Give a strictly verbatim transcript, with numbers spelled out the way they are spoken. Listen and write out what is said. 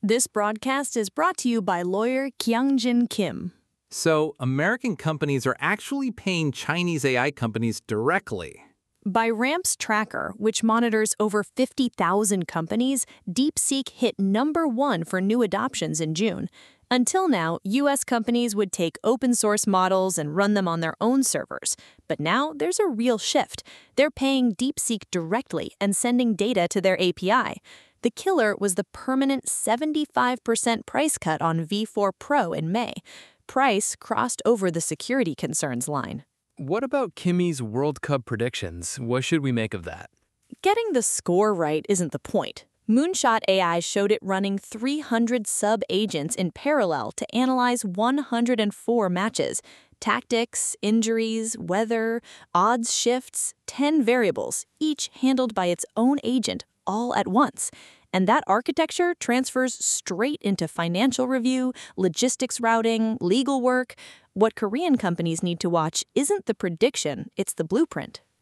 This broadcast is brought to you by lawyer Kyungjin Kim. So, American companies are actually paying Chinese A I companies directly. By RAMPS Tracker, which monitors over fifty thousand companies, DeepSeek hit number one for new adoptions in June. Until now, U S companies would take open-source models and run them on their own servers. But now there's a real shift. They're paying DeepSeek directly and sending data to their A P I. The killer was the permanent seventy-five percent price cut on V four Pro in May. Price crossed over the security concerns line. What about Kimmy's World Cup predictions? What should we make of that? Getting the score right isn't the point. Moonshot A I showed it running three hundred sub-agents in parallel to analyze one hundred four matches. Tactics, injuries, weather, odds shifts, ten variables, each handled by its own agent all at once. And that architecture transfers straight into financial review, logistics routing, legal work. What Korean companies need to watch isn't the prediction, it's the blueprint.